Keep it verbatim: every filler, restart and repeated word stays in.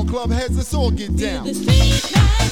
on, club heads, let's all get down. The street lights